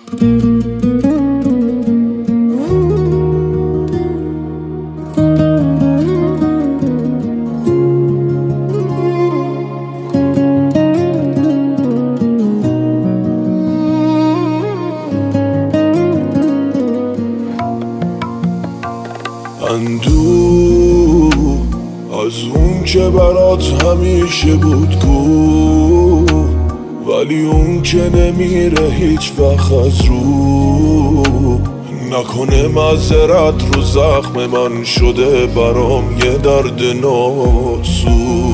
اندوه از اون که برات همیشه بود کو، ولی اون که نمیره هیچ وقت از رو. نکنه معذرت رو زخم من شده برام یه درد ناسو.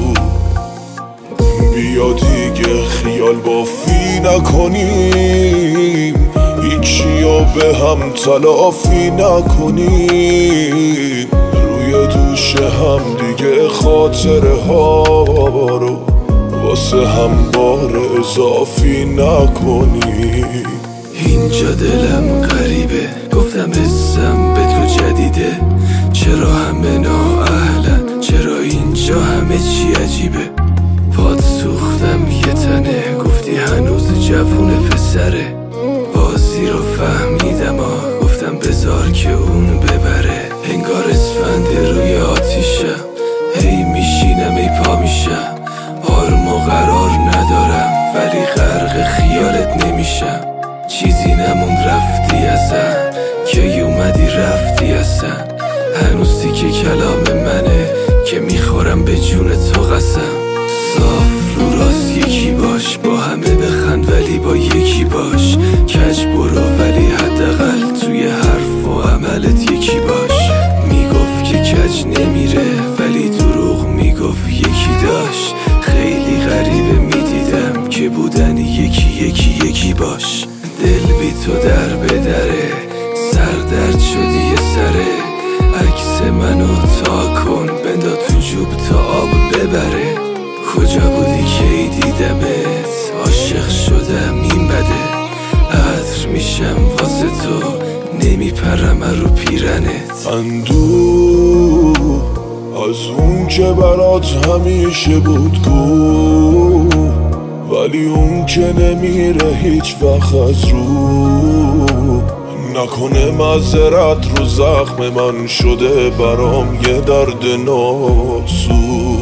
بیا دیگه خیال بافی نکنیم، هیچیو به هم تلافی نکنیم. روی دوش هم دیگه خاطره ها رو واسه هم بار اضافی نکنیم. اینجا دلم غریبه، گفتم اسم به تو جدیده. چرا همه نااهلن، چرا اینجا همه چی عجیبه. پاد سوختم یه تنه، گفتی هنوز جوونه پسره. بازی رو فهمیدم گفتم بذار که اون ببره. انگار اسفند روی آتیشم، هی میشینم ای پا میشم. آروم و قرار ندارم ولی غرق خیالت نمیشم. چیزی نموند رفتی ازم، که اومدی رفتی ازم. هنوز که کلام منه که میخورم به جون تو قسم. صاف رو راست یکی باش، با همه بخند ولی با یکی باش. کج برو ولی حداقل توی حرف و عملت یکی باش. میگفت که کج نمیره ولی دروغ میگفت یکی داشت. خیلی غریبه میدیدم که بودن یکی باش. دل بی تو در به دره، سردرد شدی یه سره. عکس منو تا کن بندا تو جوب تا آب ببره. کجا بودی که دیدمت، عاشق شدم این بده. عطر میشم واسه تو، نمیپرم رو پیرنت. اندوه از اون که برات همیشه بود کو، ولی اون که نمیره هیچ وقت از رو. نکنه معذرت رو زخم من شده برام یه درد ناسو.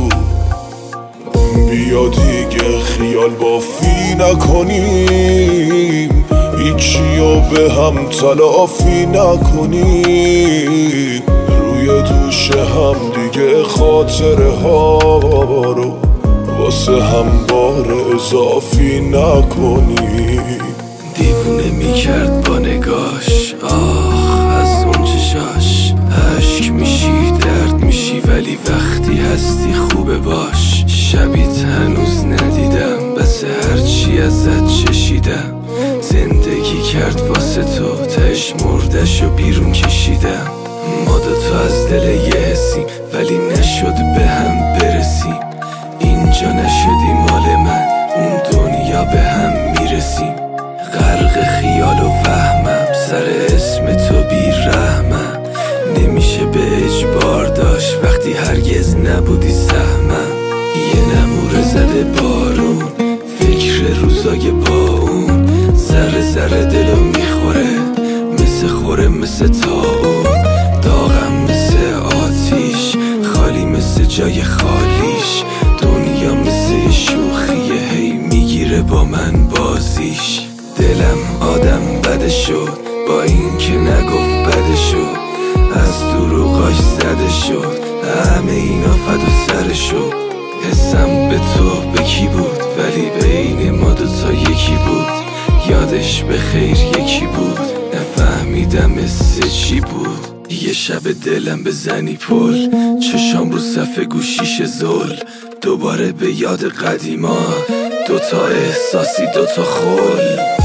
بیا دیگه خیال بافی نکنیم، هیچیو به هم تلافی نکنیم. روی دوش هم دیگه خاطره ها رو واسه هم بار اضافی نکنیم. دیوونه میکرد با نگاش، آخ از اون چشاش. عشق میشی درد میشی ولی وقتی هستی خوبه باش. شبیت هنوز ندیدم بس هرچی ازت چشیدم. زندگی کرد واسه تو، تش مردشو بیرون کشیدم. ما دوتا از دل یه حسیم ولی نشد به هم برسیم. اینجا نشدی مال من، اون دنیا به هم میرسیم. غرق خیال و وهمم، سر اسم تو بی رحمم. نمیشه به اجبار داشت وقتی هرگز نبودی سهمم. یه نموره زده بارون، فکر روزای با اون. ذره ذره دلو میخوره، مثل خوره مثل طاعون. داغم مثل آتیش، خالی مثل جای خالیش. دنیا مثل شوخیه، هی میگیره با من بازیش. دلم آدم بده شد، با این که نگفت بده شد. از دروغاش زده شد، همه اینا فدا سر شد. حسم به تو به کی بود، ولی بین ما دوتا یکی بود. یادش به خیر یکی بود، نفهمیدم مثل چی بود. یه شب دلم بزنی پل، چشام رو صفحه گوشیش زل. دوباره به یاد قدیما، دوتا احساسی دوتا خل.